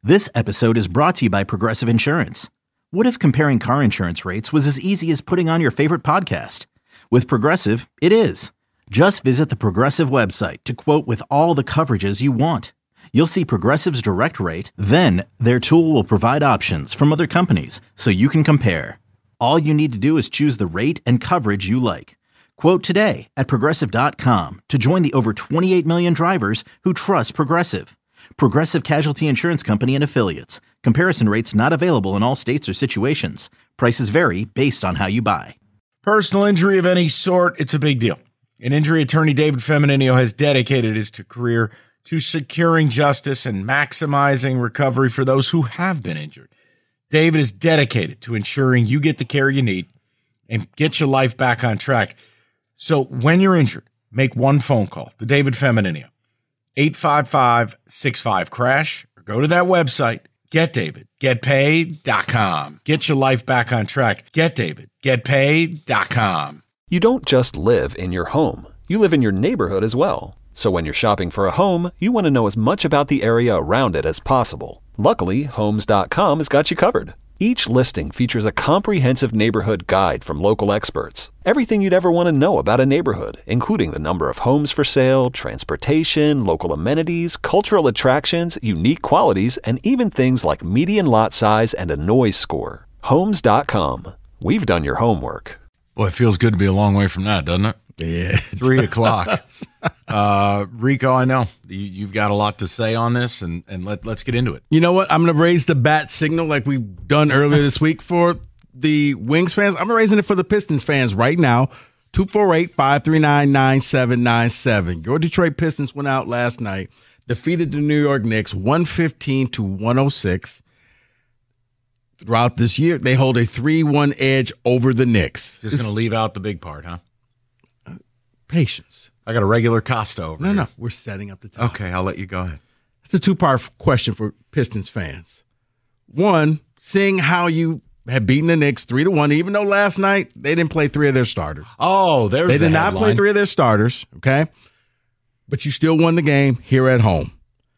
This episode is brought to you by Progressive Insurance. What if comparing car insurance rates was as easy as putting on your favorite podcast? With Progressive, it is. Just visit the Progressive website to quote with all the coverages you want. You'll see Progressive's direct rate, then their tool will provide options from other companies so you can compare. All you need to do is choose the rate and coverage you like. Quote today at Progressive.com to join the over 28 million drivers who trust Progressive. Progressive Casualty Insurance Company and Affiliates. Comparison rates not available in all states or situations. Prices vary based on how you buy. Personal injury of any sort, it's a big deal. An injury attorney, David Feminino, has dedicated his career to securing justice and maximizing recovery for those who have been injured. David is dedicated to ensuring you get the care you need and get your life back on track. So when you're injured, make one phone call to David Feminino, 855-65-CRASH, or go to that website, GetDavid.GetPaid.com. Get your life back on track. GetDavid.GetPaid.com. You don't just live in your home. You live in your neighborhood as well. So when you're shopping for a home, you want to know as much about the area around it as possible. Luckily, Homes.com has got you covered. Each listing features a comprehensive neighborhood guide from local experts. Everything you'd ever want to know about a neighborhood, including the number of homes for sale, transportation, local amenities, cultural attractions, unique qualities, and even things like median lot size and a noise score. Homes.com. We've done your homework. Boy, it feels good to be a long way from that, doesn't it? Yeah. 3 o'clock. Rico, I know you've got a lot to say on this, and let's get into it. You know what? I'm going to raise the bat signal like we've done earlier this week for the Wings fans. I'm raising it for the Pistons fans right now. 248-539-9797. Your Detroit Pistons went out last night, defeated the New York Knicks 115-106. Throughout this year, they hold a 3-1 edge over the Knicks. Just going to leave out the big part, huh? Patience. I got a regular Costa over here. No, we're setting up the time. Okay, I'll let you go ahead. It's a two-part question for Pistons fans. One, seeing how you have beaten the Knicks 3-1, even though last night they didn't play 3 of their starters. Oh, there's the They did not headline. play 3 of their starters, okay? But you still won the game here at home.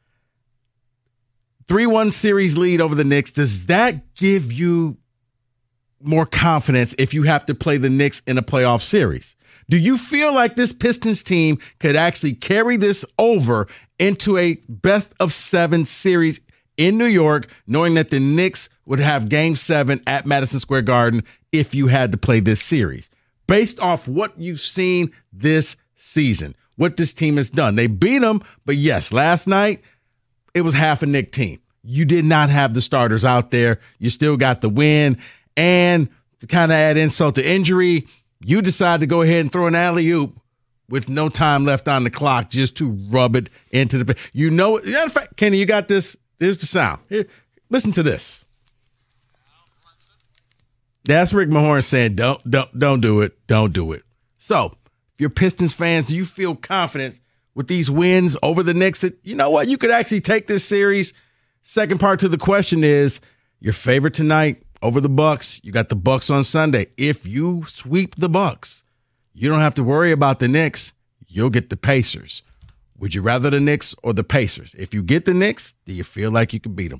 3-1 series lead over the Knicks. Does that give you more confidence if you have to play the Knicks in a playoff series? Do you feel like this Pistons team could actually carry this over into a best-of-7 series in New York, knowing that the Knicks would have Game 7 at Madison Square Garden if you had to play this series? Based off what you've seen this season, what this team has done. They beat them, but yes, last night, it was half a Knick team. You did not have the starters out there. You still got the win. And to kind of add insult to injury, you decide to go ahead and throw an alley-oop with no time left on the clock just to rub it into the – matter of fact, Kenny, you got this. Here's the sound. Here, listen to this. That's Rick Mahorn saying, don't do it. Don't do it. So, if you're Pistons fans, do you feel confident with these wins over the Knicks? You know what? You could actually take this series. Second part to the question is, your favorite tonight over the Bucks. You got the Bucks on Sunday. If you sweep the Bucks, you don't have to worry about the Knicks. You'll get the Pacers. Would you rather the Knicks or the Pacers? If you get the Knicks, do you feel like you can beat them?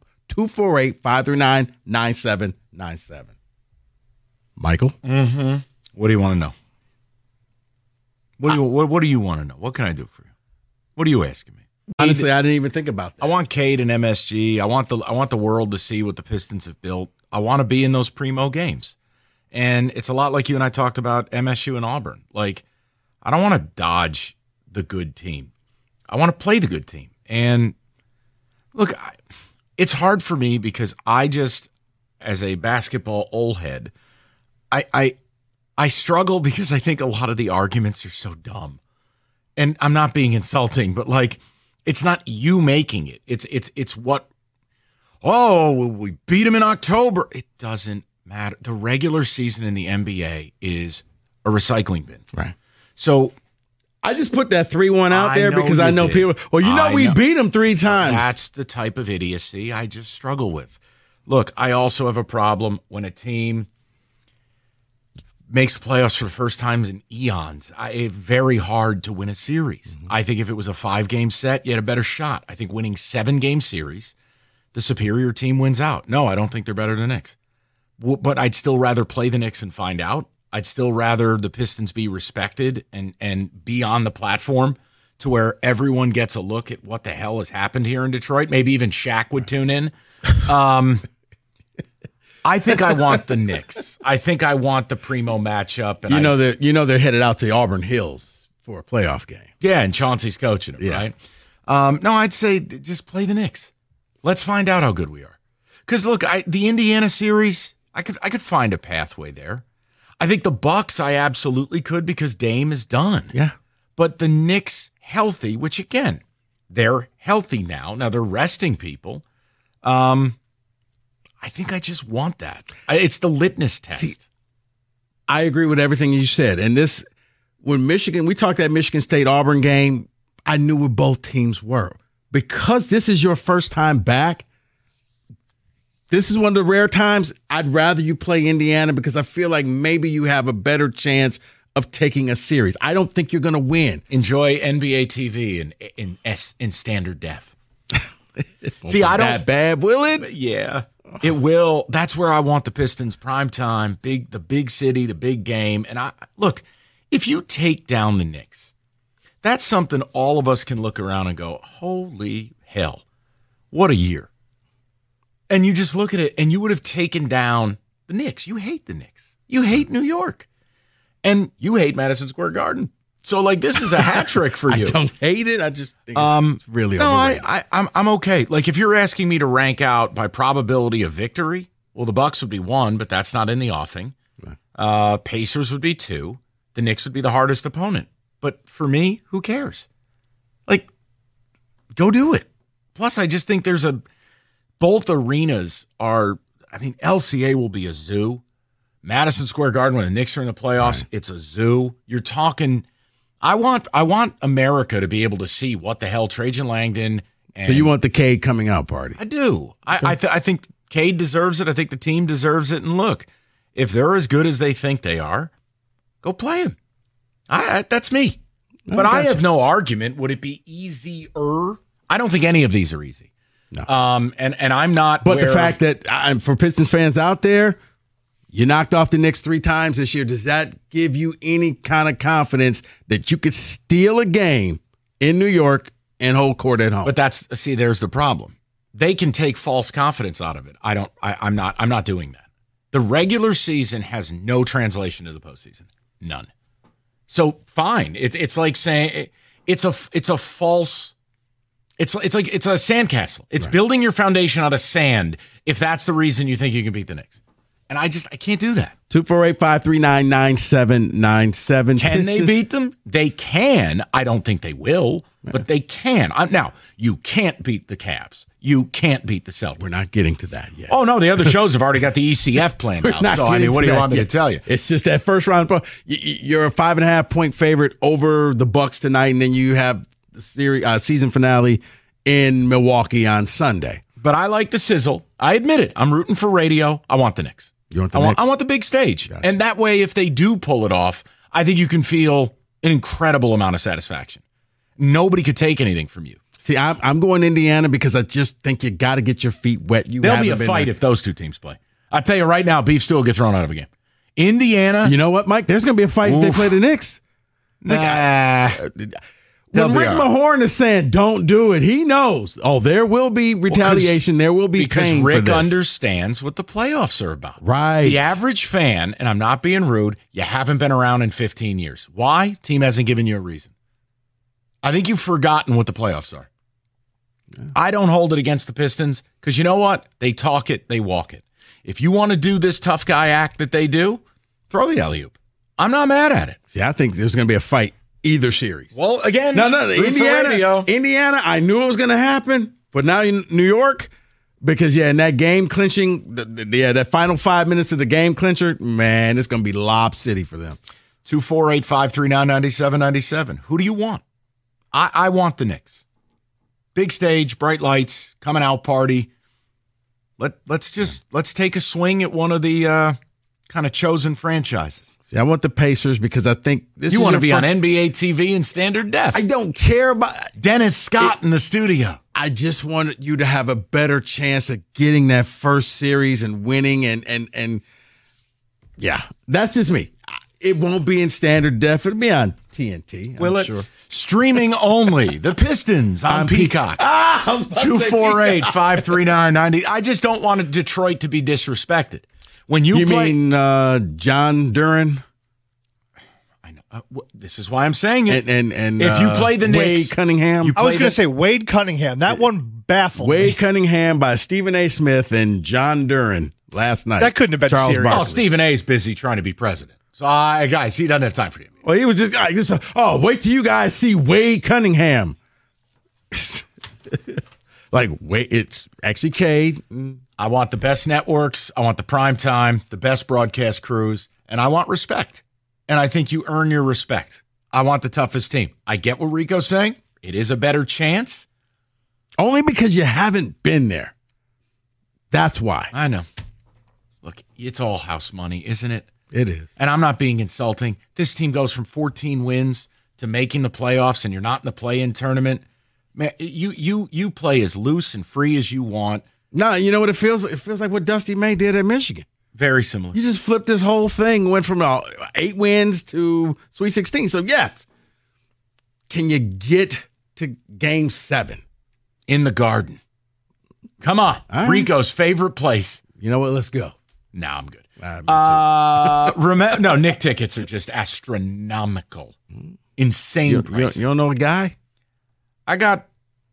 248-539-9797. Michael? Mm-hmm. What do you want to know? What do you want to know? What can I do for you? What are you asking me? Honestly, I didn't even think about that. I want Cade and MSG. I want the world to see what the Pistons have built. I want to be in those primo games. And it's a lot like you and I talked about MSU and Auburn. Like, I don't want to dodge the good team. I want to play the good team. And look, it's hard for me because I just, as a basketball old head, I struggle because I think a lot of the arguments are so dumb. And I'm not being insulting, but like, it's not you making it. It's what, we beat them in October. It doesn't matter. The regular season in the NBA is a recycling bin. Right. So I just put that 3-1 out there because I know did. people, we beat them 3 times. That's the type of idiocy I just struggle with. Look, I also have a problem when a team makes playoffs for the first time in eons. It's very hard to win a series. Mm-hmm. I think if it was a 5-game set, you had a better shot. I think winning 7-game series, the superior team wins out. No, I don't think they're better than the Knicks. But I'd still rather play the Knicks and find out. I'd still rather the Pistons be respected and be on the platform to where everyone gets a look at what the hell has happened here in Detroit. Maybe even Shaq would tune in. I think I want the Knicks. I think I want the primo matchup. And they're headed out to Auburn Hills for a playoff game. Yeah, and Chauncey's coaching them, right? No, I'd say just play the Knicks. Let's find out how good we are. Because look, the Indiana series, I could find a pathway there. I think the Bucks, I absolutely could because Dame is done. Yeah, but the Knicks healthy, which again, they're healthy now. Now they're resting people. I think I just want that. It's the litmus test. See, I agree with everything you said. And when we talked that Michigan State-Auburn game, I knew where both teams were. Because this is your first time back, this is one of the rare times I'd rather you play Indiana because I feel like maybe you have a better chance of taking a series. I don't think you're going to win. Enjoy NBA TV in standard def. See, I don't that bad, will it? Yeah. It will. That's where I want the Pistons prime time, the big city, the big game. And look, if you take down the Knicks, that's something all of us can look around and go, holy hell, what a year. And you just look at it and you would have taken down the Knicks. You hate the Knicks. You hate New York. And you hate Madison Square Garden. So, like, this is a hat trick for you. I don't hate it. I just think it's really overrated. I'm okay. Like, if you're asking me to rank out by probability of victory, well, the Bucks would be 1, but that's not in the offing. Right. Pacers would be 2. The Knicks would be the hardest opponent. But for me, who cares? Like, go do it. Plus, I just think both arenas are, LCA will be a zoo. Madison Square Garden, when the Knicks are in the playoffs, It's a zoo. You're talking... I want America to be able to see what the hell Trajan Langdon. So you want the Cade coming out party? I do. Okay. I think Cade deserves it. I think the team deserves it. And look, if they're as good as they think they are, go play them. That's me. But I have no argument. Would it be easier? I don't think any of these are easy. No. And I'm not. But the fact that for Pistons fans out there, you knocked off the Knicks 3 times this year. Does that give you any kind of confidence that you could steal a game in New York and hold court at home? But there's the problem. They can take false confidence out of it. I'm not doing that. The regular season has no translation to the postseason. None. So fine. It's like saying it's a false. It's like it's a sandcastle. It's building your foundation out of sand. If that's the reason you think you can beat the Knicks. And I can't do that. 248-539-9797. Can they beat them? They can. I don't think they will, but they can. Now, you can't beat the Cavs. You can't beat the Celtics. We're not getting to that yet. Oh, no, the other shows have already got the ECF planned out. So, what do you want me to tell you? It's just that first round. You're a 5.5-point favorite over the Bucks tonight, and then you have the season finale in Milwaukee on Sunday. But I like the sizzle. I admit it. I'm rooting for radio. I want the Knicks. You want the Knicks? I want the big stage. Gotcha. And that way, if they do pull it off, I think you can feel an incredible amount of satisfaction. Nobody could take anything from you. See, I'm going Indiana because I just think you got to get your feet wet. There'll be a fight if those two teams play. I tell you right now, Beef still will get thrown out of a game. Indiana. You know what, Mike? There's going to be a fight if they play the Knicks. When Rick Mahorn is saying don't do it, he knows. Oh, there will be retaliation. There will be pain because Rick for this. understands what the playoffs are about. Right. The average fan, and I'm not being rude, you haven't been around in 15 years. Why? Team hasn't given you a reason. I think you've forgotten what the playoffs are. Yeah. I don't hold it against the Pistons because you know what? They talk it, they walk it. If you want to do this tough guy act that they do, throw the alley-oop. I'm not mad at it. See, I think there's going to be a fight either series. Well, again, no, Indiana, I knew it was going to happen, but now in New York, because, in that game clinching, that final 5 minutes of the game clincher, man, it's going to be Lob City for them. 248-539-9797. Who do you want? I want the Knicks. Big stage, bright lights, coming out party. Let's take a swing at one of the kind of chosen franchises. See, I want the Pacers because I think this You is want to your be on NBA TV in standard def. I don't care about Dennis Scott in the studio. I just wanted you to have a better chance of getting that first series and winning and yeah, that's just me. It won't be in standard def. It'll be on TNT. Will I'm it? sure. Streaming only. The Pistons on Peacock. 248-539-90. I just don't want Detroit to be disrespected. When you play, mean John Duran? I know. This is why I'm saying it. And if you play the Wade Knicks, Cunningham. I was going to say Wade Cunningham. That one baffled me. Wade Cunningham by Stephen A. Smith and John Duran last night. That couldn't have been Charles serious. Oh, Barkley. Stephen A. is busy trying to be president. So, guys, he doesn't have time for you. Well, he was just like this. Oh, wait till you guys see Wade Cunningham. Like, wait, it's actually Cade. I want the best networks. I want the prime time, the best broadcast crews, and I want respect. And I think you earn your respect. I want the toughest team. I get what Rico's saying. It is a better chance. Only because you haven't been there. That's why. I know. Look, it's all house money, isn't it? It is. And I'm not being insulting. This team goes from 14 wins to making the playoffs, and you're not in the play-in tournament. Man, you play as loose and free as you want. No, you know what it feels? It feels like what Dusty May did at Michigan. Very similar. You just flipped this whole thing, went from 8 wins to Sweet 16. So, yes. Can you get to Game 7? In the Garden. Come on. All right. Rico's favorite place. You know what? Let's go. No, I'm good. Me No, Nick tickets are just astronomical. Insane prices. You don't know a guy? I got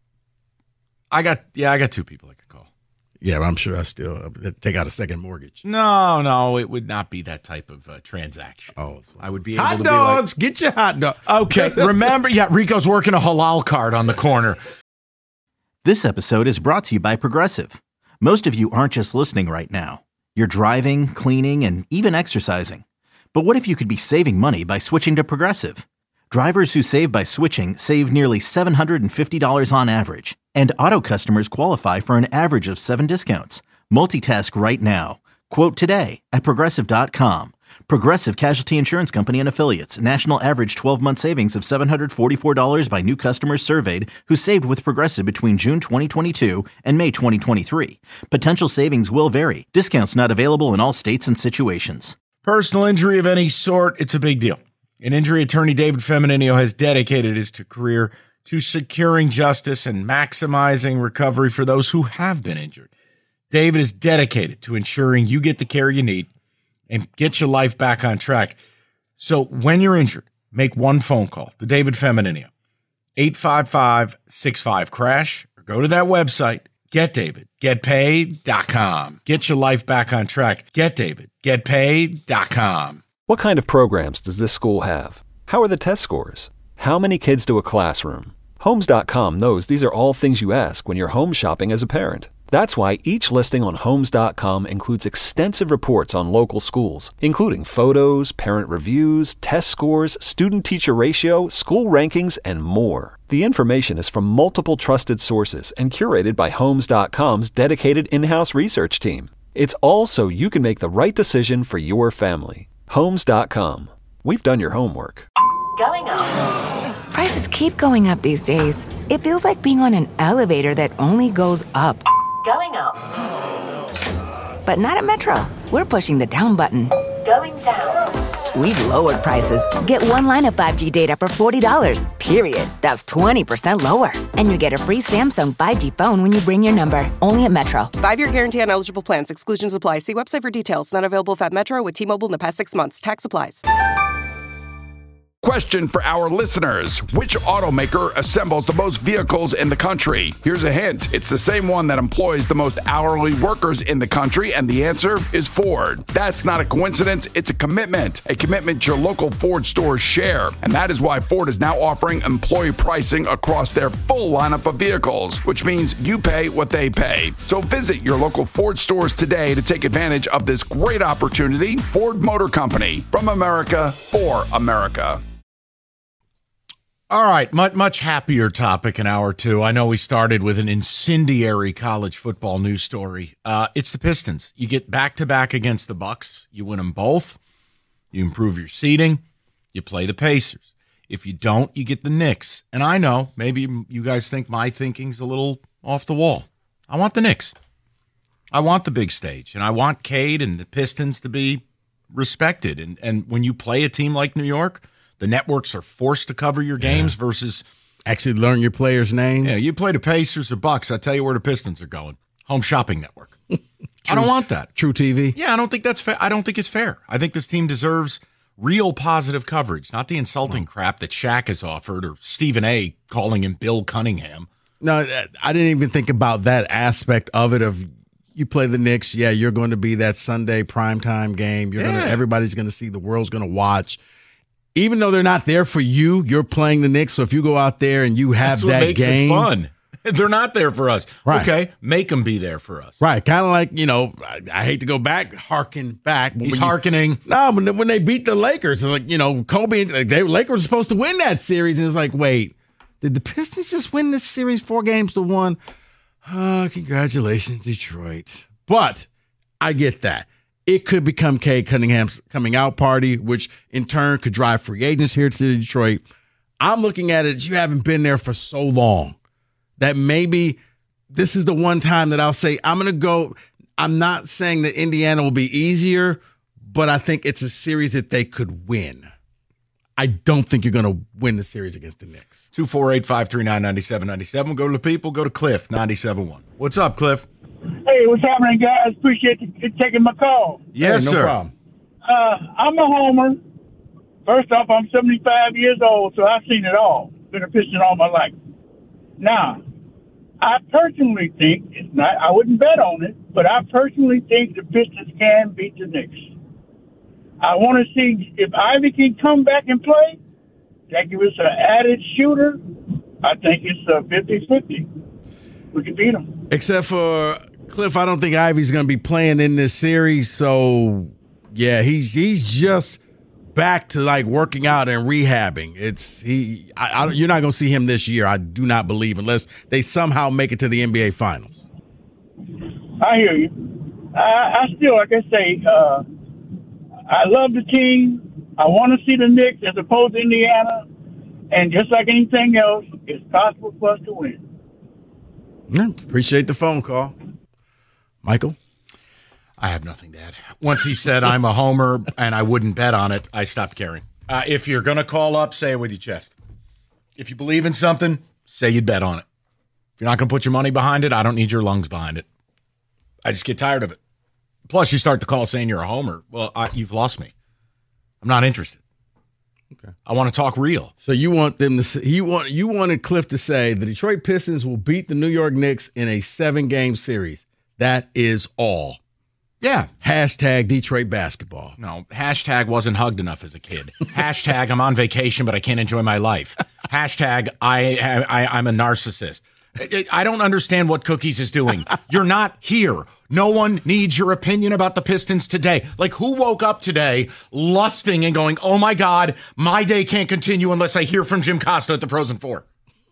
2 people I could call. Yeah, but I'm sure I still take out a second mortgage. No, it would not be that type of transaction. Oh, I would be able hot to dogs. Get your hot dog. Okay, remember, Rico's working a halal card on the corner. This episode is brought to you by Progressive. Most of you aren't just listening right now. You're driving, cleaning, and even exercising. But what if you could be saving money by switching to Progressive? Drivers who save by switching save nearly $750 on average. And auto customers qualify for an average of 7 discounts. Multitask right now. Quote today at Progressive.com. Progressive Casualty Insurance Company and Affiliates. National average 12-month savings of $744 by new customers surveyed who saved with Progressive between June 2022 and May 2023. Potential savings will vary. Discounts not available in all states and situations. Personal injury of any sort, it's a big deal. An injury attorney, David Feminino, has dedicated his career to securing justice and maximizing recovery for those who have been injured. David is dedicated to ensuring you get the care you need and get your life back on track. So when you're injured, make one phone call to David Feminino, 855-65-CRASH, or go to that website, getdavidgetpaid.com. Get your life back on track. Getdavidgetpaid.com. What kind of programs does this school have? How are the test scores? How many kids do a classroom? Homes.com knows these are all things you ask when you're home shopping as a parent. That's why each listing on Homes.com includes extensive reports on local schools, including photos, parent reviews, test scores, student-teacher ratio, school rankings, and more. The information is from multiple trusted sources and curated by Homes.com's dedicated in-house research team. It's all so you can make the right decision for your family. Homes.com. We've done your homework. Going up. Prices keep going up these days. It feels like being on an elevator that only goes up. Going up. But not at Metro. We're pushing the down button. Going down. We've lowered prices. Get one line of 5G data for $40, period. That's 20% lower. And you get a free Samsung 5G phone when you bring your number. Only at Metro. 5-year guarantee on eligible plans. Exclusions apply. See website for details. Not available at Metro with T-Mobile in the past 6 months. Tax applies. Question for our listeners. Which automaker assembles the most vehicles in the country? Here's a hint. It's the same one that employs the most hourly workers in the country, and the answer is Ford. That's not a coincidence. It's a commitment your local Ford stores share. And that is why Ford is now offering employee pricing across their full lineup of vehicles, which means you pay what they pay. So visit your local Ford stores today to take advantage of this great opportunity. Ford Motor Company, from America for America. All right, much happier topic in hour two. I know we started with an incendiary college football news story. It's the Pistons. You get back-to-back against the Bucks. You win them both. You improve your seeding. You play the Pacers. If you don't, you get the Knicks. And I know, maybe you guys think my thinking's a little off the wall. I want the Knicks. I want the big stage. And I want Cade and the Pistons to be respected. And when you play a team like New York, the networks are forced to cover your games versus actually learn your players' names. Yeah, you play the Pacers or Bucks. I tell you where the Pistons are going. Home shopping network. I don't want that. True TV. Yeah, I don't think that's fair. I don't think it's fair. I think this team deserves real positive coverage, not the insulting crap that Shaq has offered or Stephen A. calling him Bill Cunningham. No, I didn't even think about that aspect of it. Of you play the Knicks, yeah, you're going to be that Sunday primetime game. Everybody's going to see. The world's going to watch. Even though they're not there for you, you're playing the Knicks. So if you go out there and you have that's what that makes game, it fun. They're not there for us. Right. Okay, make them be there for us. Right. Kind of like, I hate to go back, harken back. He's hearkening. No, when they beat the Lakers, like, Kobe, Lakers were supposed to win that series. And it's like, wait, did the Pistons just win this series 4-1? Congratulations, Detroit. But I get that. It could become Cade Cunningham's coming out party, which in turn could drive free agents here to Detroit. I'm looking at it as you haven't been there for so long that maybe this is the one time that I'll say I'm going to go. I'm not saying that Indiana will be easier, but I think it's a series that they could win. I don't think you're going to win the series against the Knicks. 248-539-9797. We'll go to the people. Go to Cliff, 97.1. What's up, Cliff? Hey, what's happening, guys? Appreciate you taking my call. Yes, no sir. Problem. I'm a homer. First off, I'm 75 years old, so I've seen it all. Been a Piston all my life. Now, I personally think, I wouldn't bet on it, but I personally think the Pistons can beat the Knicks. I want to see if Ivy can come back and play. That gives us an added shooter. I think it's 50-50. We can beat them. Except for Cliff, I don't think Ivy's going to be playing in this series. So, yeah, he's just back to like working out and rehabbing. You're not going to see him this year. I do not believe, unless they somehow make it to the NBA Finals. I hear you. I still, like I say, I love the team. I want to see the Knicks as opposed to Indiana. And just like anything else, it's possible for us to win. Yeah, appreciate the phone call. Michael? I have nothing to add. Once he said I'm a homer and I wouldn't bet on it, I stopped caring. If you're going to call up, say it with your chest. If you believe in something, say you'd bet on it. If you're not going to put your money behind it, I don't need your lungs behind it. I just get tired of it. Plus, you start the call saying you're a homer. Well, you've lost me. I'm not interested. Okay. I want to talk real. So you want them to say, you wanted Cliff to say the Detroit Pistons will beat the New York Knicks in a 7-game series. That is all. Yeah. Hashtag Detroit basketball. No, hashtag wasn't hugged enough as a kid. Hashtag I'm on vacation, but I can't enjoy my life. Hashtag I'm a narcissist. I don't understand what Cookies is doing. You're not here. No one needs your opinion about the Pistons today. Like, who woke up today lusting and going, oh my God, my day can't continue unless I hear from Jim Costa at the Frozen Four.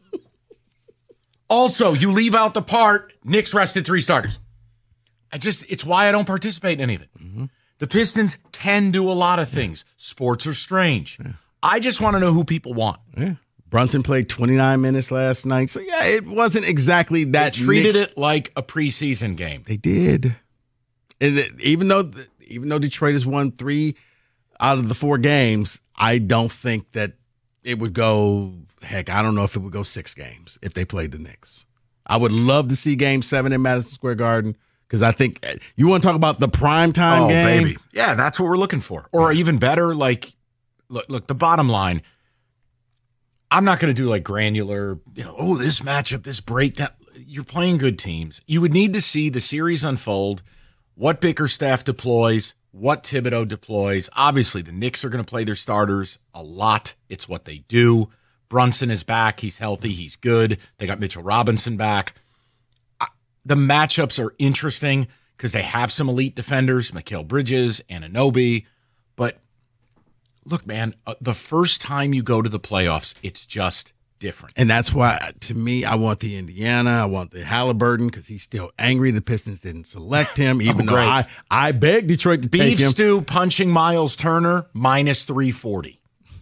Also, you leave out the part, Knicks rested 3 starters. It's why I don't participate in any of it. Mm-hmm. The Pistons can do a lot of things. Sports are strange. Yeah. I just want to know who people want. Yeah. Brunson played 29 minutes last night. So, yeah, it wasn't exactly that. They treated it like a preseason game. They did. And even though Detroit has won 3 out of the 4 games, I don't think that it would go, heck, I don't know if it would go 6 games if they played the Knicks. I would love to see Game 7 in Madison Square Garden because I think you want to talk about the primetime game. Oh, baby. Yeah, that's what we're looking for. Or even better, like, look, the bottom line, I'm not going to do like granular, this matchup, this breakdown. You're playing good teams. You would need to see the series unfold, what Bickerstaff deploys, what Thibodeau deploys. Obviously, the Knicks are going to play their starters a lot. It's what they do. Brunson is back. He's healthy. He's good. They got Mitchell Robinson back. The matchups are interesting because they have some elite defenders, Mikal Bridges, Anunoby. But look, man, the first time you go to the playoffs, it's just different. And that's why, to me, I want the Indiana. I want the Halliburton because he's still angry the Pistons didn't select him, even though I begged Detroit to take him. Beef stew punching Miles Turner, minus 340.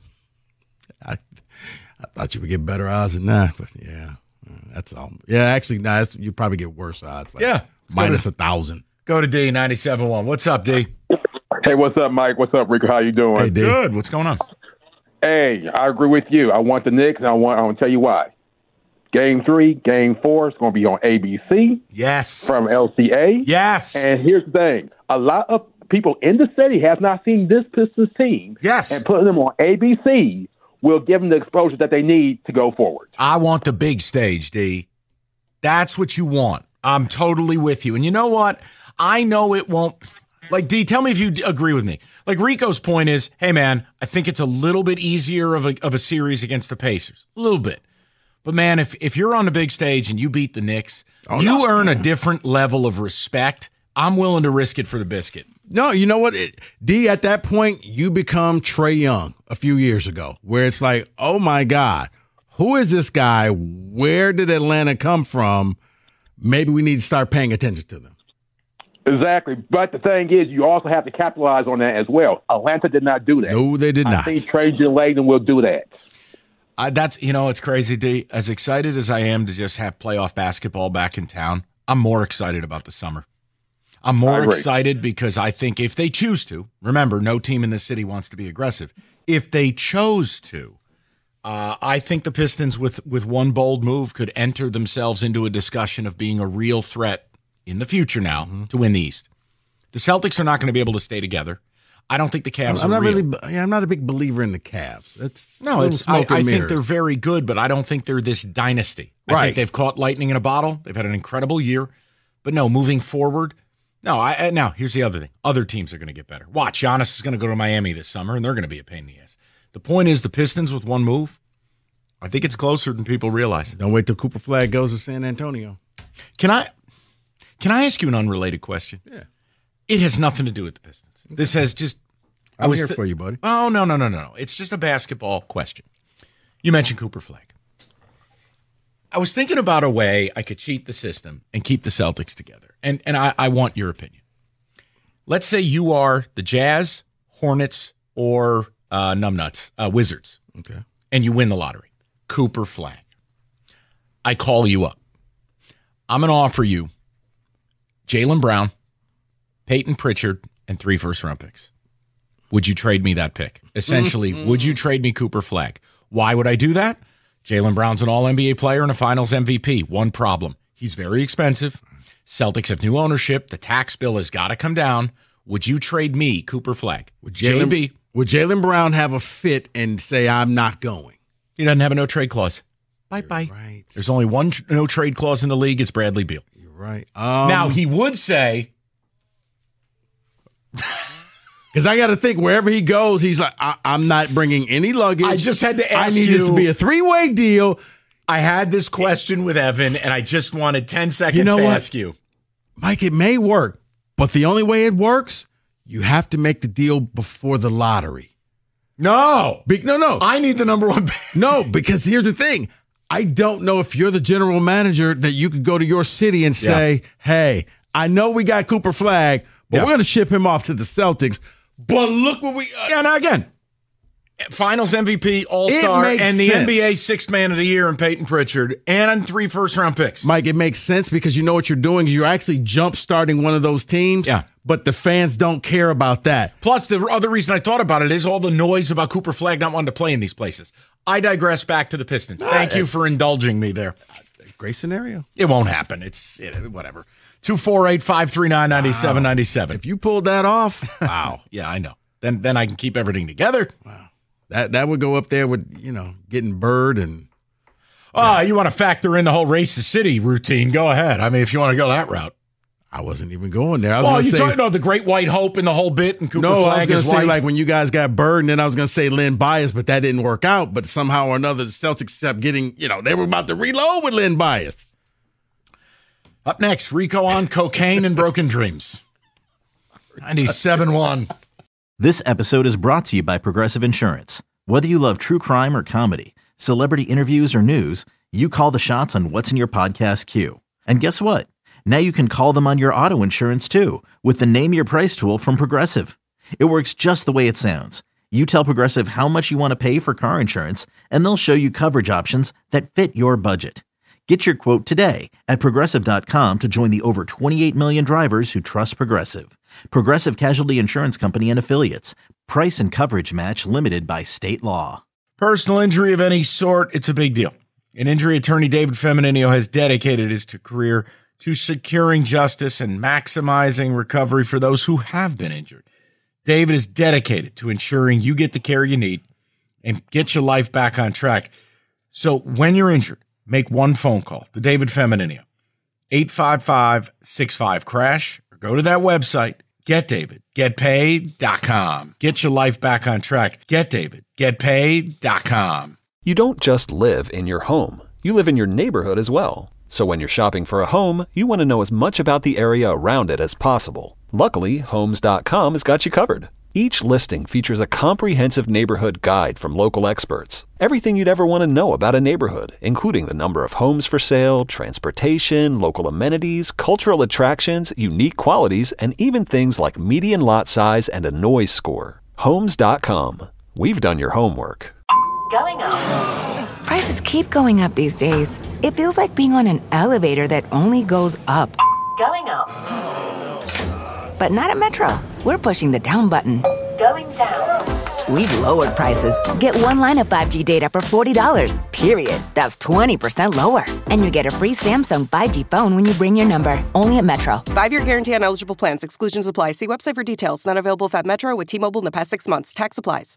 I thought you would get better odds than that, but yeah, that's all. Yeah, actually, no, you probably get worse odds. Minus 1,000. Go to D 97.1. What's up, D? Hey, what's up, Mike? What's up, Rico? How you doing? Hey, D. Good. What's going on? Hey, I agree with you. I want the Knicks, and I want to tell you why. Game 3, Game 4 is going to be on ABC. Yes. From LCA. Yes. And here's the thing. A lot of people in the city have not seen this Pistons team. Yes. And putting them on ABC will give them the exposure that they need to go forward. I want the big stage, D. That's what you want. I'm totally with you. And you know what? I know it won't. Like, D, tell me if you agree with me. Like, Rico's point is, hey, man, I think it's a little bit easier of a series against the Pacers. A little bit. But, man, if you're on the big stage and you beat the Knicks, you earn a different level of respect. I'm willing to risk it for the biscuit. No, you know what? D, at that point, you become Trae Young a few years ago, where it's like, oh, my God, who is this guy? Where did Atlanta come from? Maybe we need to start paying attention to them. Exactly. But the thing is, you also have to capitalize on that as well. Atlanta did not do that. No, they did not. I think Trajan Langdon will do that. That's, it's crazy, D. As excited as I am to just have playoff basketball back in town, I'm more excited about the summer. I'm more excited because I think if they choose to, remember, no team in the city wants to be aggressive. If they chose to, I think the Pistons, with one bold move, could enter themselves into a discussion of being a real threat in the future now to win the East. The Celtics are not going to be able to stay together. I don't think the Cavs are real. I'm not a big believer in the Cavs. I think they're very good, but I don't think they're this dynasty. I think they've caught lightning in a bottle. They've had an incredible year. But no, moving forward, now here's the other thing. Other teams are going to get better. Watch, Giannis is going to go to Miami this summer, and they're going to be a pain in the ass. The point is, the Pistons with one move, I think it's closer than people realize. Don't wait till Cooper Flag goes to San Antonio. Can I ask you an unrelated question? Yeah. It has nothing to do with the Pistons. This has just... I'm here for you, buddy. Oh, no. It's just a basketball question. You mentioned Cooper Flag. I was thinking about a way I could cheat the system and keep the Celtics together. And I want your opinion. Let's say you are the Jazz, Hornets, or Numbnuts, Wizards. Okay. And you win the lottery. Cooper Flag. I call you up. I'm going to offer you Jaylen Brown, Peyton Pritchard, and 3 first-round picks. Would you trade me that pick? Essentially, would you trade me Cooper Flag? Why would I do that? Jaylen Brown's an all-NBA player and a finals MVP. One problem. He's very expensive. Celtics have new ownership. The tax bill has got to come down. Would you trade me Cooper Flag? Would Jaylen Brown have a fit and say, I'm not going? He doesn't have a no-trade clause. Bye-bye. Right. There's only one no-trade clause in the league. It's Bradley Beal. You're right. Now, he would say... Because I got to think, wherever he goes, he's like, I'm not bringing any luggage. I just had to ask you. I need this to be a 3-way deal. I had this question with Evan, and I just wanted 10 seconds to ask you. Mike, it may work, but the only way it works, you have to make the deal before the lottery. No. No. I need the number one. No, because here's the thing. I don't know if you're the general manager that you could go to your city and say, hey, I know we got Cooper Flag, but we're going to ship him off to the Celtics. But look what we... now again, finals MVP, all-star, and the NBA sixth man of the year in Peyton Pritchard, and 3 first-round picks. Mike, it makes sense because you know what you're doing is you're actually jump-starting one of those teams. Yeah. But the fans don't care about that. Plus, the other reason I thought about it is all the noise about Cooper Flag not wanting to play in these places. I digress. Back to the Pistons. Thank you for indulging me there. Great scenario. It won't happen. It's whatever. 248-539-9797. If you pulled that off, wow. Yeah, I know. Then I can keep everything together. Wow. That would go up there with, getting Bird and... You want to factor in the whole Race the City routine. Go ahead. I mean, if you want to go that route. I wasn't even going there. You're talking about the Great White Hope and the whole bit and Cooper Flag I was going to say, white. like, when you guys got Bird, and then I was going to say Len Bias, but that didn't work out. But somehow or another, the Celtics kept getting, they were about to reload with Len Bias. Up next, Rico on cocaine and broken dreams. 97.1. This episode is brought to you by Progressive Insurance. Whether you love true crime or comedy, celebrity interviews or news, you call the shots on what's in your podcast queue. And guess what? Now you can call them on your auto insurance too with the Name Your Price tool from Progressive. It works just the way it sounds. You tell Progressive how much you want to pay for car insurance, and they'll show you coverage options that fit your budget. Get your quote today at Progressive.com to join the over 28 million drivers who trust Progressive. Progressive Casualty Insurance Company and Affiliates. Price and coverage match limited by state law. Personal injury of any sort, it's a big deal. And injury attorney David Feminino has dedicated his career to securing justice and maximizing recovery for those who have been injured. David is dedicated to ensuring you get the care you need and get your life back on track. So when you're injured, make one phone call to David Feminino, 855-65-CRASH, or go to that website, GetDavid.GetPaid.com. Get your life back on track. GetDavid.GetPaid.com. You don't just live in your home. You live in your neighborhood as well. So when you're shopping for a home, you want to know as much about the area around it as possible. Luckily, Homes.com has got you covered. Each listing features a comprehensive neighborhood guide from local experts. Everything you'd ever want to know about a neighborhood, including the number of homes for sale, transportation, local amenities, cultural attractions, unique qualities, and even things like median lot size and a noise score. Homes.com. We've done your homework. Going up. Prices keep going up these days. It feels like being on an elevator that only goes up. Going up. But not at Metro. We're pushing the down button. Going down. We've lowered prices. Get one line of 5G data for $40, period. That's 20% lower. And you get a free Samsung 5G phone when you bring your number. Only at Metro. 5-year guarantee on eligible plans. Exclusions apply. See website for details. Not available at Metro with T-Mobile in the past 6 months. Tax applies.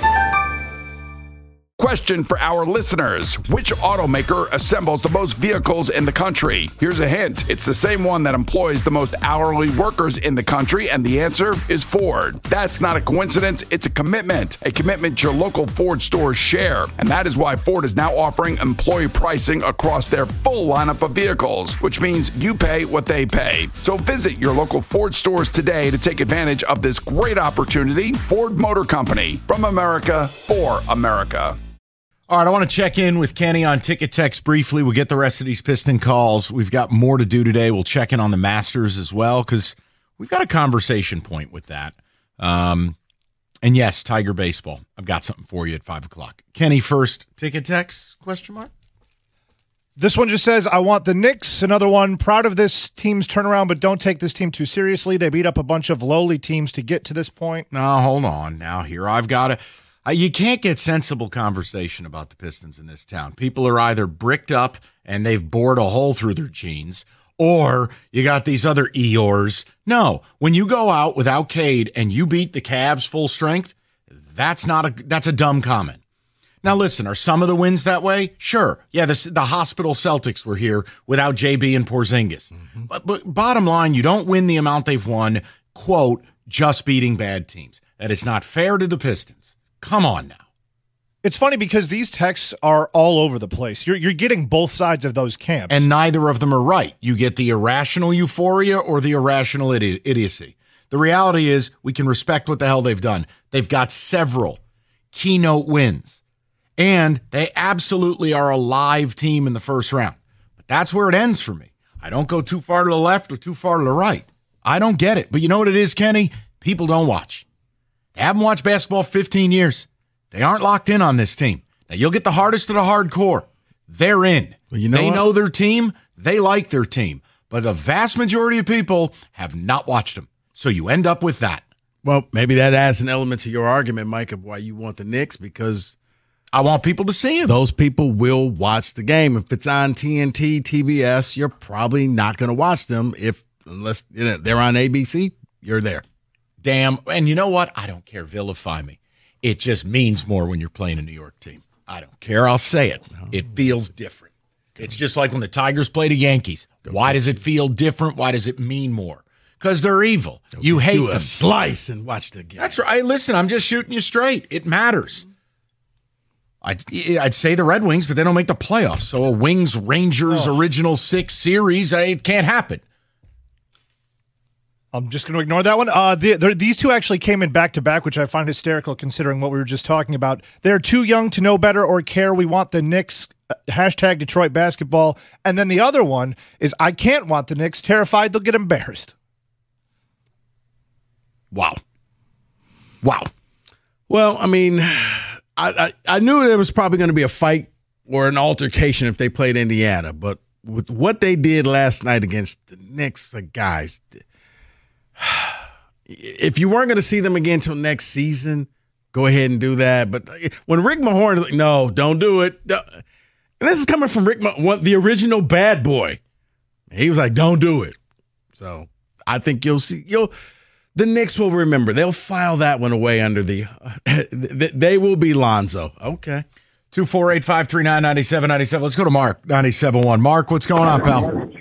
Question for our listeners. Which automaker assembles the most vehicles in the country? Here's a hint. It's the same one that employs the most hourly workers in the country, and the answer is Ford. That's not a coincidence. It's a commitment your local Ford stores share. And that is why Ford is now offering employee pricing across their full lineup of vehicles, which means you pay what they pay. So visit your local Ford stores today to take advantage of this great opportunity. Ford Motor Company, from America for America. All right, I want to check in with Kenny on Ticket Text briefly. We'll get the rest of these Piston calls. We've got more to do today. We'll check in on the Masters as well because we've got a conversation point with that. And yes, Tiger Baseball. I've got something for you at 5 o'clock. Kenny first, Ticket Text, question mark? This one just says, I want the Knicks. Another one, proud of this team's turnaround, but don't take this team too seriously. They beat up a bunch of lowly teams to get to this point. No, hold on. Now here I've got to... you can't get sensible conversation about the Pistons in this town. People are either bricked up and they've bored a hole through their jeans, or you got these other Eeyores. No, when you go out without Cade and you beat the Cavs full strength, that's a dumb comment. Now listen, are some of the wins that way? Sure. Yeah, the hospital Celtics were here without JB and Porzingis. Mm-hmm. But bottom line, you don't win the amount they've won, quote, just beating bad teams. That is not fair to the Pistons. Come on now. It's funny because these texts are all over the place. You're getting both sides of those camps. And neither of them are right. You get the irrational euphoria or the irrational idiocy. The reality is we can respect what the hell they've done. They've got several keynote wins. And they absolutely are a live team in the first round. But that's where it ends for me. I don't go too far to the left or too far to the right. I don't get it. But you know what it is, Kenny? People don't watch. They haven't watched basketball 15 years. They aren't locked in on this team. Now, you'll get the hardest of the hardcore. They're in. Well, you know they what? know their team. They like their team. But the vast majority of people have not watched them. So you end up with that. Well, maybe that adds an element to your argument, Mike, of why you want the Knicks, because I want people to see them. Those people will watch the game. If it's on TNT, TBS, you're probably not going to watch them unless they're on ABC, you're there. Damn. And you know what? I don't care. Vilify me. It just means more when you're playing a New York team. I don't care. I'll say it. It feels different. It's just like when the Tigers play the Yankees. Why does it feel different? Why does it mean more? Because they're evil. You hate them. Slice and watch the game. That's right. Listen, I'm just shooting you straight. It matters. I'd say the Red Wings, but they don't make the playoffs. So a Wings-Rangers original 6 series, it can't happen. I'm just going to ignore that one. These two actually came in back-to-back, which I find hysterical considering what we were just talking about. They're too young to know better or care. We want the Knicks. Hashtag Detroit basketball. And then the other one is I can't want the Knicks. Terrified they'll get embarrassed. Wow. Well, I mean, I knew there was probably going to be a fight or an altercation if they played Indiana. But with what they did last night against the Knicks, guys, if you weren't going to see them again until next season, go ahead and do that. But when Rick Mahorn, like, no, don't do it. And this is coming from Rick Mahorn, the original bad boy. He was like, don't do it. So I think you'll see. The Knicks will remember. They'll file that one away under the they will be Lonzo. Okay. 248-539-9797. Let's go to Mark, 97.1. Mark, what's going on, pal?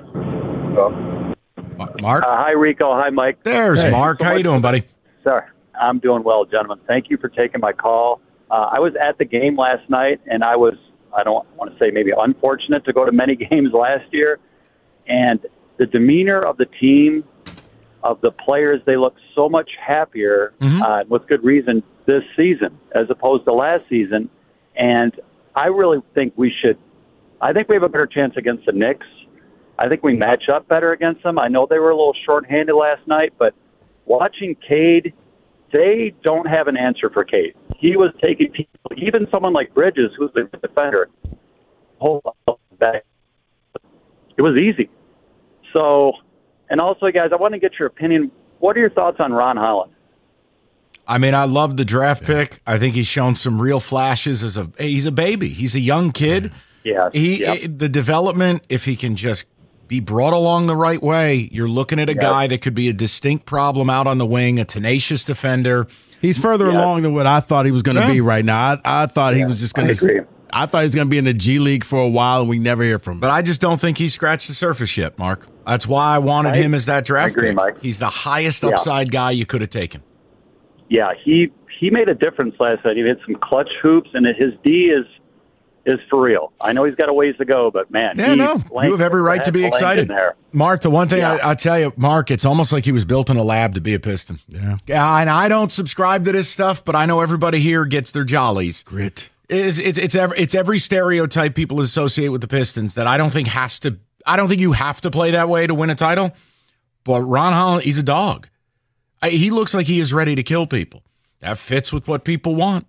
Mark? Hi, Rico. Hi, Mike. There's Mark. How you doing, buddy? Sir, I'm doing well, gentlemen. Thank you for taking my call. I was at the game last night, and I don't want to say maybe unfortunate to go to many games last year. And the demeanor of the team, of the players, they look so much happier, with good reason, this season as opposed to last season. And I really think we have a better chance against the Knicks. I think we match up better against them. I know they were a little shorthanded last night, but watching Cade, they don't have an answer for Cade. He was taking people, even someone like Bridges, who's the defender, hold back. It was easy. So, and also, guys, I want to get your opinion. What are your thoughts on Ron Holland? I mean, I love the draft pick. I think he's shown some real flashes he's a baby. He's a young kid. Yeah. The development, if he can just be brought along the right way, you're looking at a guy that could be a distinct problem out on the wing, a tenacious defender. He's further along than what I thought he was going to be right now. I thought he was just going to. I thought he was going to be in the G League for a while, and we never hear from him. But I just don't think he scratched the surface yet, Mark. That's why I wanted him as that draft pick. Mike. He's the highest upside guy you could have taken. Yeah, he made a difference last night. He hit some clutch hoops, and his D is for real. I know he's got a ways to go, but man, you have every right to be excited. Mark, the one thing I tell you, Mark, it's almost like he was built in a lab to be a Piston. Yeah. And I don't subscribe to this stuff, but I know everybody here gets their jollies. Grit. It's every stereotype people associate with the Pistons that I don't think you have to play that way to win a title. But Ron Holland, he's a dog. He looks like he is ready to kill people. That fits with what people want.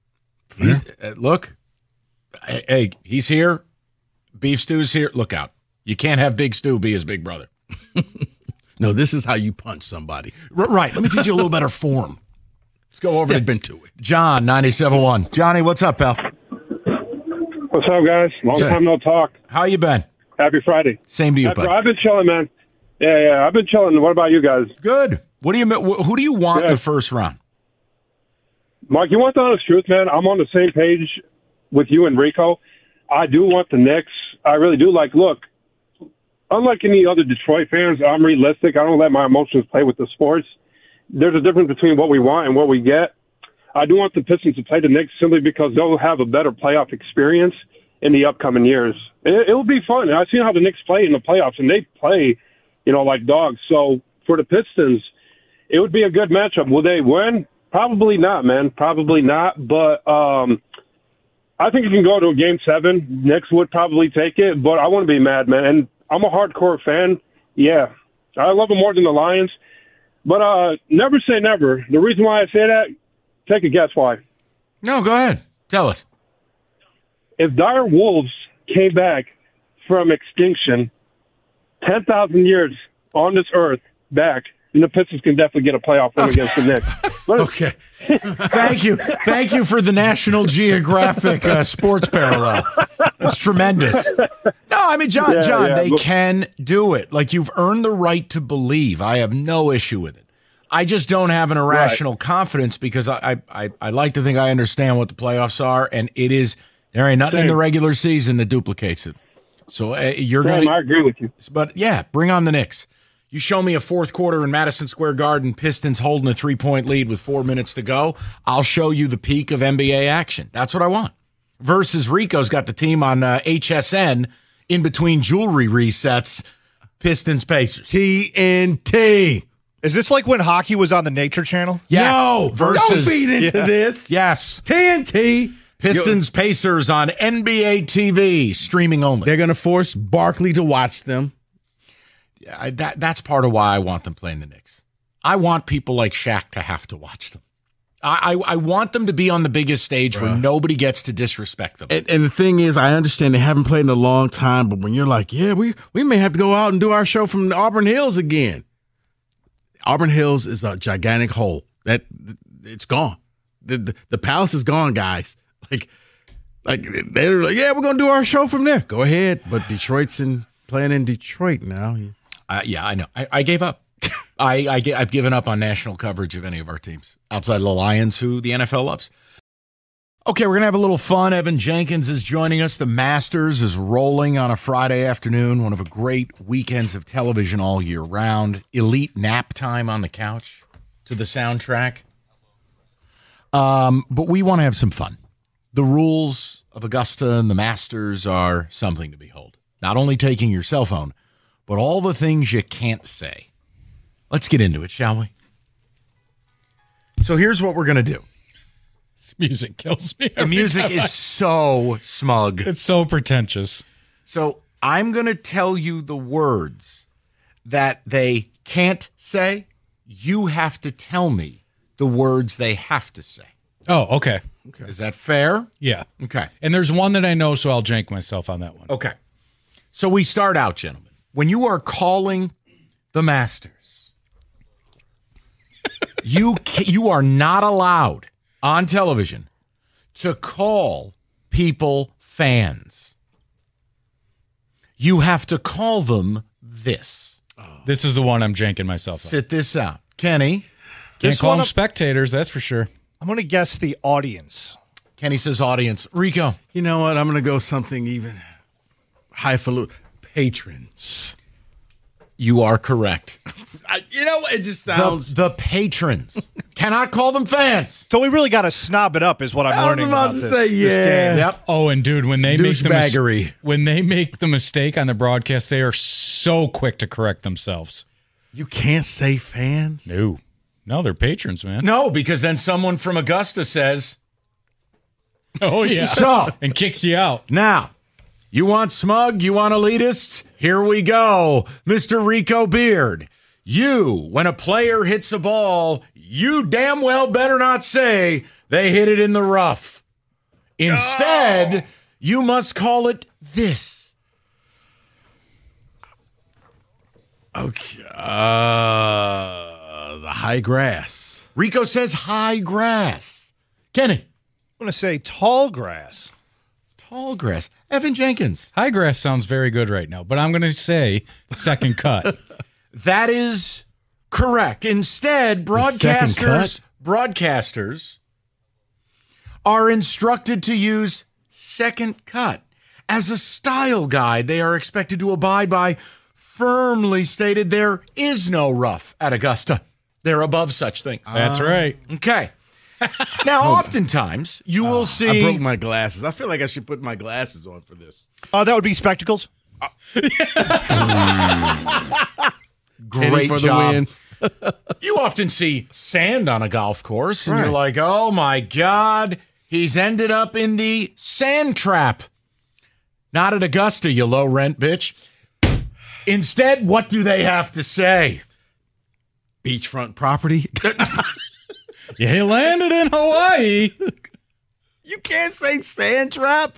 Look, hey, he's here. Beef Stew's here. Look out. You can't have Big Stew be his big brother. No, this is how you punch somebody. Right. Let me teach you a little better form. Let's go over into it. John, 97.1. Johnny, what's up, pal? What's up, guys? Long time no talk. How you been? Happy Friday. Same to you, bud. I've been chilling, man. Yeah, I've been chilling. What about you guys? Good. Who do you want in the first round? Mike, you want the honest truth, man? I'm on the same page with you and Rico. I do want the Knicks. I really do. Look, unlike any other Detroit fans, I'm realistic. I don't let my emotions play with the sports. There's a difference between what we want and what we get. I do want the Pistons to play the Knicks simply because they'll have a better playoff experience in the upcoming years. It'll be fun. I've seen how the Knicks play in the playoffs, and they play, like dogs. So for the Pistons, it would be a good matchup. Will they win? Probably not, man. Probably not. But I think you can go to a Game 7. Knicks would probably take it, but I wouldn't be mad, man. And I'm a hardcore fan. Yeah, I love them more than the Lions. But never say never. The reason why I say that, take a guess why. No, go ahead. Tell us. If dire wolves came back from extinction 10,000 years on this earth back, then the Pistons can definitely get a playoff win against the Knicks. Okay. Thank you for the National Geographic sports parallel. It's tremendous. No, I mean, John, they can do it. You've earned the right to believe. I have no issue with it. I just don't have an irrational confidence because I like to think I understand what the playoffs are, and there ain't nothing in the regular season that duplicates it. So I agree with you. But yeah, bring on the Knicks. You show me a fourth quarter in Madison Square Garden, Pistons holding a 3-point lead with 4 minutes to go. I'll show you the peak of NBA action. That's what I want. Versus Rico's got the team on HSN in between jewelry resets, Pistons Pacers. TNT. Is this like when hockey was on the Nature Channel? Yes. No, don't feed into this. Yes. TNT. Pistons Pacers on NBA TV, streaming only. They're going to force Barkley to watch them. That's part of why I want them playing the Knicks. I want people like Shaq to have to watch them. I want them to be on the biggest stage where nobody gets to disrespect them. And the thing is, I understand they haven't played in a long time, but when you're like, yeah, we may have to go out and do our show from Auburn Hills again. Auburn Hills is a gigantic hole. It's gone. The palace is gone, guys. Like they're like, yeah, we're gonna do our show from there. Go ahead, but Detroit's playing in Detroit now. Yeah, I know. I gave up. I've given up on national coverage of any of our teams outside of the Lions, who the NFL loves. Okay, we're gonna have a little fun. Evan Jenkins is joining us. The Masters is rolling on a Friday afternoon. One of the great weekends of television all year round. Elite nap time on the couch to the soundtrack. But we want to have some fun. The rules of Augusta and the Masters are something to behold. Not only taking your cell phone, but all the things you can't say. Let's get into it, shall we? So here's what we're going to do. This music kills me. The music is so smug. It's so pretentious. So I'm going to tell you the words that they can't say. You have to tell me the words they have to say. Oh, okay. Is that fair? Yeah. Okay. And there's one that I know, so I'll jank myself on that one. Okay. So we start out, gentlemen. When you are calling the Masters, you are not allowed on television to call people fans. You have to call them this. This is the one I'm janking myself on. Sit this out. Kenny. Can't call them spectators, that's for sure. I'm going to guess the audience. Kenny says audience. Rico. You know what? I'm going to go something even highfalutin. Patrons. You are correct. It just sounds... The patrons. Cannot call them fans. So we really got to snob it up is what I'm learning about this game. Yep. Oh, and dude, when they make Douchebaggery. when they make the mistake on the broadcast, they are so quick to correct themselves. You can't say fans? No, they're patrons, man. No, because then someone from Augusta says, oh, yeah. So, and kicks you out. Now, you want smug? You want elitist? Here we go. Mr. Rico Beard. You, when a player hits a ball, you damn well better not say they hit it in the rough. Instead, you must call it this. Okay. The high grass. Rico says high grass. Kenny. I'm going to say tall grass. Tall grass. Evan Jenkins. High grass sounds very good right now, but I'm going to say second cut. That is correct. Instead, broadcasters are instructed to use second cut. As a style guide, they are expected to abide by firmly stated there is no rough at Augusta. They're above such things. That's right. Okay. Now, oftentimes, you will see... I broke my glasses. I feel like I should put my glasses on for this. That would be spectacles. Great for job. The win. You often see sand on a golf course, and you're like, oh, my God, he's ended up in the sand trap. Not at Augusta, you low-rent bitch. Instead, what do they have to say? Beachfront property. You landed in Hawaii. You can't say sand trap.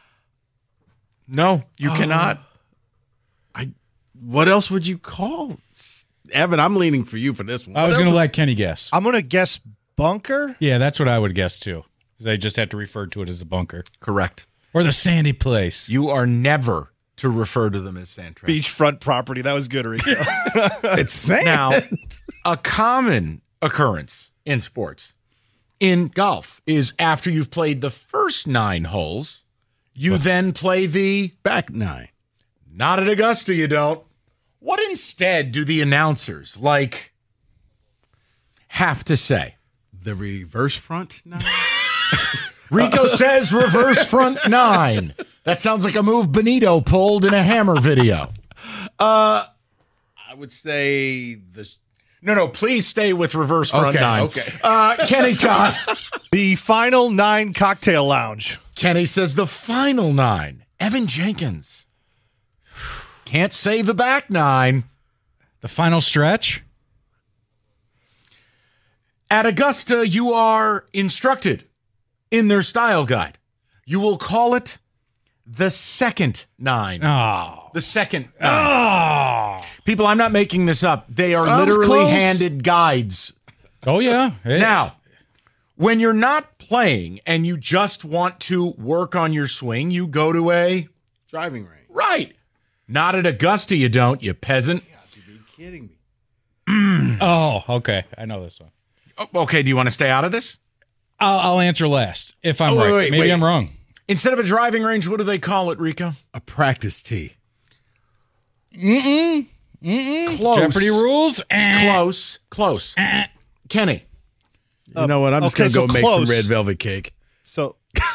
No, you cannot. What else would you call? Evan, I'm leaning for you for this one. I was going to let Kenny guess. I'm going to guess bunker. Yeah, that's what I would guess too. Because I just have to refer to it as a bunker. Correct. Or the sandy place. You are never to refer to them as sand trap. Beachfront property. That was good, Rico. It's sand. Now, a common occurrence in sports, in golf, is after you've played the first 9 holes, you then play the back 9. Not at Augusta, you don't. What instead do the announcers, have to say? The reverse front 9? Rico says reverse front 9. That sounds like a move Benito pulled in a Hammer video. I would say No, please stay with reverse front Okay, nine. okay. Kenny Kahn. The Final Nine Cocktail Lounge. Kenny says the final nine. Evan Jenkins. Can't say the back nine. The final stretch? At Augusta, you are instructed in their style guide. You will call it the second nine. Oh. The second nine. People, I'm not making this up. They are literally close. handed guides. Oh, yeah. Now, when you're not playing and you just want to work on your swing, you go to a Driving range. right. Not at Augusta, you don't, you peasant. You be kidding me. Oh, okay. I know this one. Oh, okay, do you want to stay out of this? I'll answer last if I'm Oh, right. wait, Maybe wait. I'm wrong. Instead of a driving range, what do they call it, Rico? A practice tee. Close. Jeopardy rules? It's close. Kenny. You know what? I'm just okay, going to go so make close. some red velvet cake. So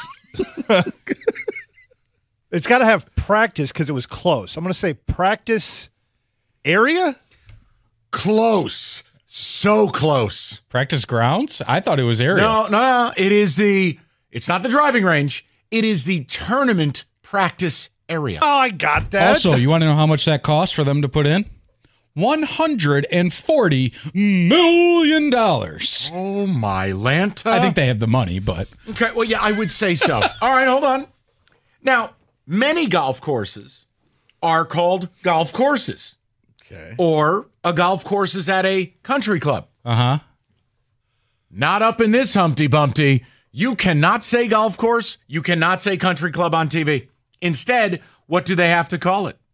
it's got to have practice because it was close. I'm going to say practice area. Close. So close. Practice grounds? I thought it was area. No. It's not the driving range. It is the tournament practice area. Oh, I got that. Also, you want to know how much that cost for them to put in? $140 million. Oh, my Lanta. I think they have the money, but Okay, well, yeah, I would say so. All right, hold on. Now, many golf courses are called golf courses. Okay. Or a golf course is at a country club. uh-huh. Not up in this Humpty Bumpty. You cannot say golf course. You cannot say country club on TV. Instead, what do they have to call it?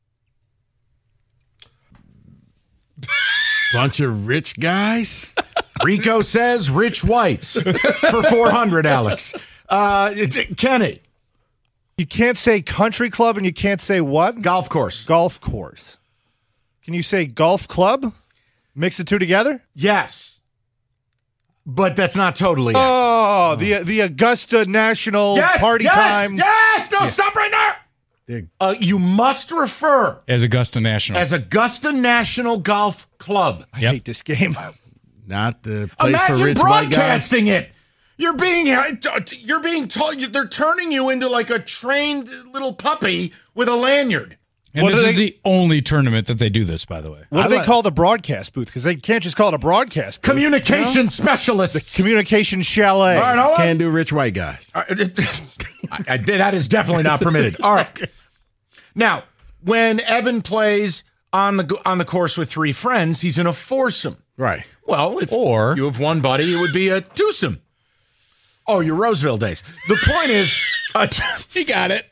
Bunch of rich guys. Rico says Rich Whites for 400, Alex. Kenny. You can't say country club and you can't say what? Golf course. Golf course. Can you say golf club? Mix the two together? Yes. But that's not totally it. Oh, the Augusta National Party Time. Yes! No, stop right there! You must refer As Augusta National. as Augusta National Golf Club. I hate this game. Not the place Imagine for rich white guys. broadcasting it. You're being told they're turning you into like a trained little puppy with a lanyard. And this is the only tournament that they do this, by the way. What do they call the broadcast booth? Because they can't just call it a broadcast booth. Communication specialists. Communication chalet. All right, hold on. Can do rich white guys. That is definitely not permitted. All right. Now, when Evan plays on the course with three friends, he's in a foursome. Right. Well, if you have one buddy, it would be a twosome. Oh, your Roseville days. The point is, You got it.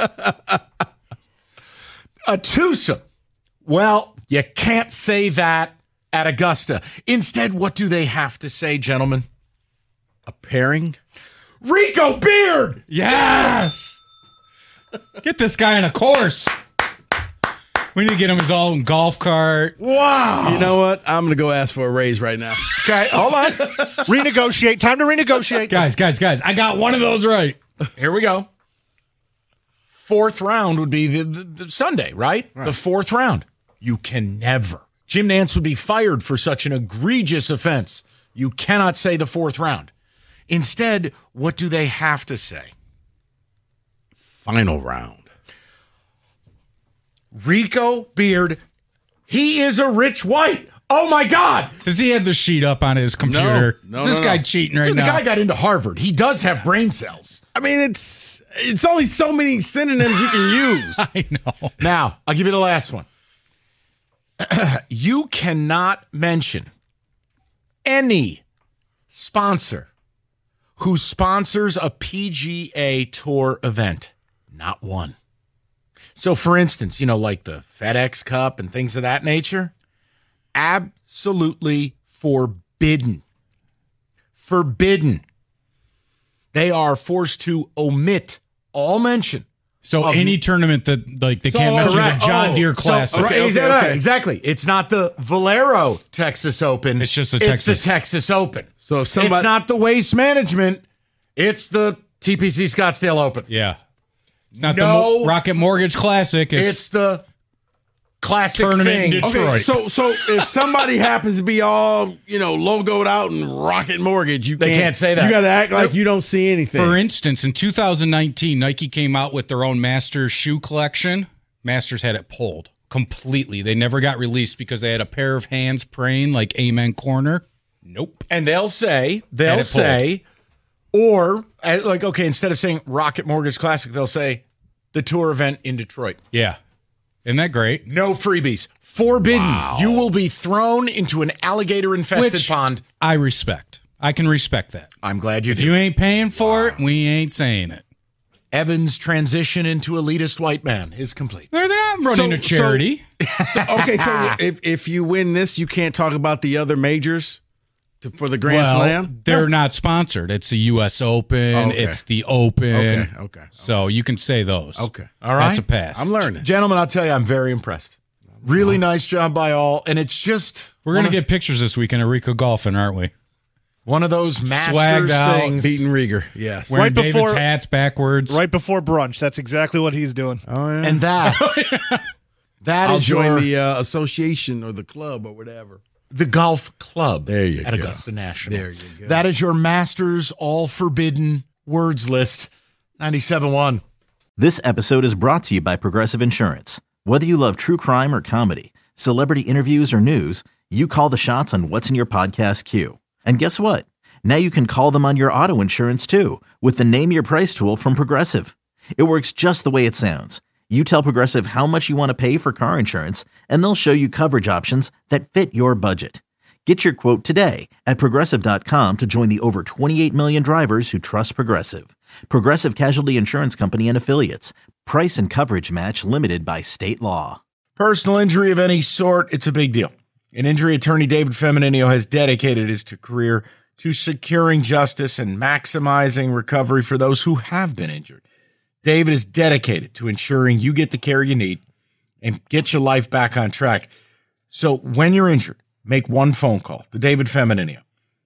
a twosome. Well, you can't say that at Augusta. Instead, what do they have to say, gentlemen? A pairing. Rico Beard! Yes! Get this guy on a course. We need to get him his own golf cart. Wow. You know what? I'm going to go ask for a raise right now. Okay, hold on. Renegotiate. Time to renegotiate. Guys. I got one of those right. Here we go. Fourth round would be the Sunday, right? The fourth round. You can never. Jim Nantz would be fired for such an egregious offense. You cannot say the fourth round. Instead, what do they have to say? Final round. Rico Beard, he is a Rich White. Oh, my God. Does he have the sheet up on his computer? No, Is this guy cheating right Dude, now? the guy got into Harvard. He does have brain cells. I mean, it's only so many synonyms you can use. I know. Now, I'll give you the last one. You cannot mention any sponsor who sponsors a PGA Tour event. Not one. So, for instance, like the FedEx Cup and things of that nature, absolutely forbidden. Forbidden. They are forced to omit all mention. So any tournament that they can't mention the John Deere Classic. Exactly. It's not the Valero Texas Open. It's just the Texas Open. So if somebody, it's not the Waste Management. It's the TPC Scottsdale Open. Yeah. It's not the Rocket Mortgage Classic. It's the classic tournament in thing. Detroit. Okay, so if somebody happens to be all, logoed out in Rocket Mortgage, they can't say that. You got to act like you don't see anything. For instance, in 2019, Nike came out with their own Masters shoe collection. Masters had it pulled completely. They never got released because they had a pair of hands praying like Amen Corner. Nope. And they'll say, or instead of saying Rocket Mortgage Classic, they'll say the tour event in Detroit. Yeah. Isn't that great? No freebies. Forbidden. Wow. You will be thrown into an alligator-infested pond. I respect. I can respect that. I'm glad you If do. you ain't paying for it, we ain't saying it. Evan's transition into elitist white man is complete. They're not running a charity. So if you win this, you can't talk about the other majors for the Grand Slam? They're not sponsored. It's the U.S. Open. Okay. It's the Open. Okay. So you can say those. Okay. All right. That's a pass. I'm learning. Gentlemen, I'll tell you, I'm very impressed. Really nice job by all. And it's just... We're going to get pictures this weekend of Rico golfing, aren't we? One of those Swagged Masters out, things. Beating Rieger, yes. Wearing David's hats backwards. Right before brunch. That's exactly what he's doing. Oh, yeah. And that I'll is join your, the association or the club or whatever. the golf club There you at go. Augusta National. There you go. That is your Masters All Forbidden Words list. 97.1. This episode is brought to you by Progressive Insurance. Whether you love true crime or comedy, celebrity interviews or news, you call the shots on what's in your podcast queue. And guess what? Now you can call them on your auto insurance too with the Name Your Price tool from Progressive. It works just the way it sounds. You tell Progressive how much you want to pay for car insurance, and they'll show you coverage options that fit your budget. Get your quote today at Progressive.com to join the over 28 million drivers who trust Progressive. Progressive Casualty Insurance Company and Affiliates. Price and coverage match limited by state law. Personal injury of any sort, it's a big deal. And injury attorney David Feminino has dedicated his career to securing justice and maximizing recovery for those who have been injured. David is dedicated to ensuring you get the care you need and get your life back on track. So when you're injured, make one phone call to David Feminino,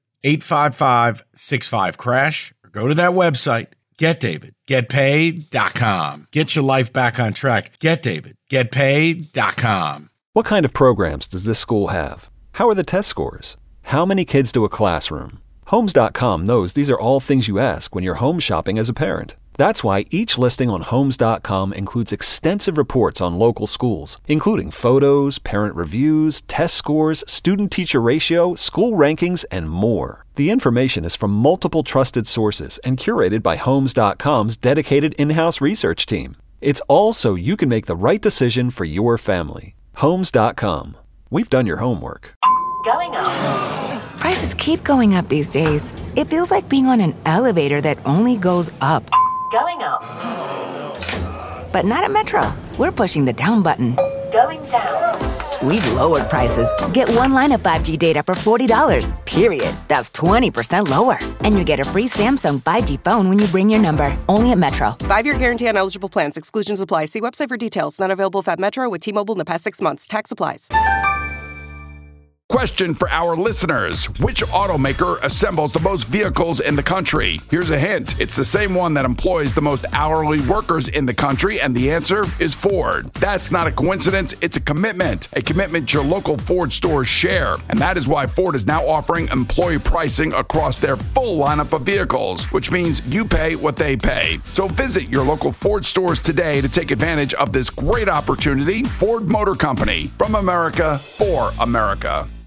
855-65-CRASH, or go to that website, GetDavidGetPaid.com. Get your life back on track. GetDavidGetPaid.com. What kind of programs does this school have? How are the test scores? How many kids to a classroom? Homes.com knows these are all things you ask when you're home shopping as a parent. That's why each listing on Homes.com includes extensive reports on local schools, including photos, parent reviews, test scores, student-teacher ratio, school rankings, and more. The information is from multiple trusted sources and curated by Homes.com's dedicated in-house research team. It's all so you can make the right decision for your family. Homes.com. We've done your homework. Going up. Prices keep going up these days. It feels like being on an elevator that only goes up. Going up. But not at Metro. We're pushing the down button. Going down. We've lowered prices. Get one line of 5G data for $40, period. That's 20% lower. And you get a free Samsung 5G phone when you bring your number. Only at Metro. 5-year guarantee on eligible plans. Exclusions apply. See website for details. Not available at Metro with T-Mobile in the past 6 months. Tax applies. Question for our listeners. Which automaker assembles the most vehicles in the country? Here's a hint. It's the same one that employs the most hourly workers in the country, and the answer is Ford. That's not a coincidence. It's a commitment your local Ford stores share. And that is why Ford is now offering employee pricing across their full lineup of vehicles, which means you pay what they pay. So visit your local Ford stores today to take advantage of this great opportunity. Ford Motor Company, from America for America.